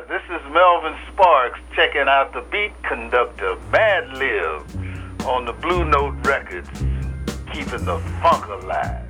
This is Melvin Sparks checking out the beat conductor, Mad Lib, on the Blue Note Records, keeping the funk alive.